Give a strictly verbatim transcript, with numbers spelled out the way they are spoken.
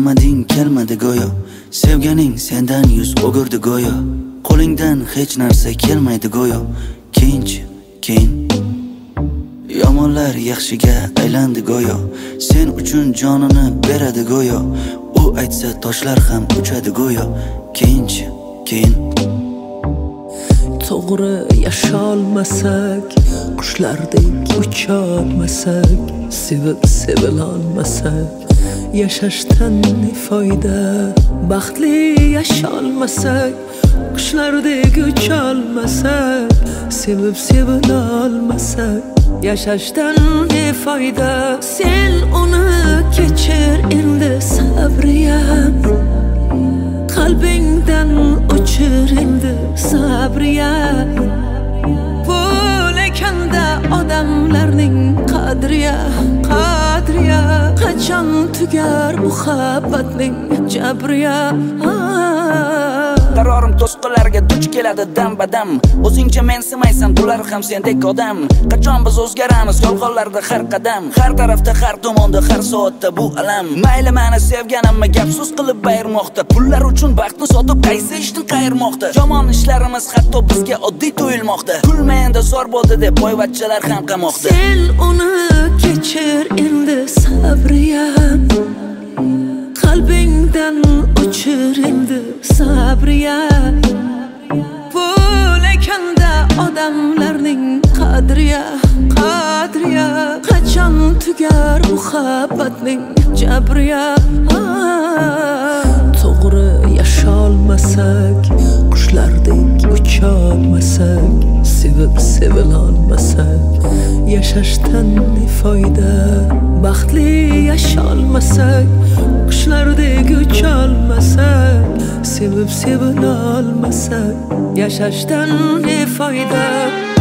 omading kelmadi go'yo, sevganing sendan yuz o'girdi go'yo, qo'lingdan hech narsa kelmaydi go'yo. Keyinchi, keyin yomonlar yaxshiga aylandi go'yo, sen uchun jonini beradi go'yo, u aytsa toshlar ham uchadi go'yo. Keyinchi, keyin to'g'ri yasholmasak, qushlardek ucholmasak, sevib sevilolmasak, yashashdan ne foyda? Baxtli yasholmasak, qushlardek ucholmasak, sevib sevilolmasak, yashashdan ne foyda? Sen uni kechir endi sabriyam, qalbingdan o'chir endi sabriyam. Pul ekanda odamlarning qadriya, qadriya, qachon tugar muhabbatning jabriya? Qarorim to'sqinlarga duch keladi dam badam, o'zingcha mensimaysan, bular ham sendek odam. Qachon biz o'zgaramiz yolg'onlarda har qadam, har tarafda, har tomonda, har soatda bu alam. Mayli meni sevganimni gap so'z qilib bayirmoqda, pullar uchun baxtni sotib qaysi ishni qayirmoqda. Yomon ishlarimiz hatto bizga oddiy tuyulmoqda, kulma endi zor bo'ldi deb boyvachchalar ham qamoqda. Sen uni kechir endi sabriyam, qalbingdan o'chir endi sabriya. Pul ekanda odamlarning qadriya, qadriya, qachon tugar muhabbatning jabriya? To'g'ri yasholmasak, qushlardek ucholmasak, sevib sevilolmasak, yashashdan ne foyda? Baxtli yasholmasak, qushlardek ucholmasak, sevib sevilolmasak, yashashdan ne foyda?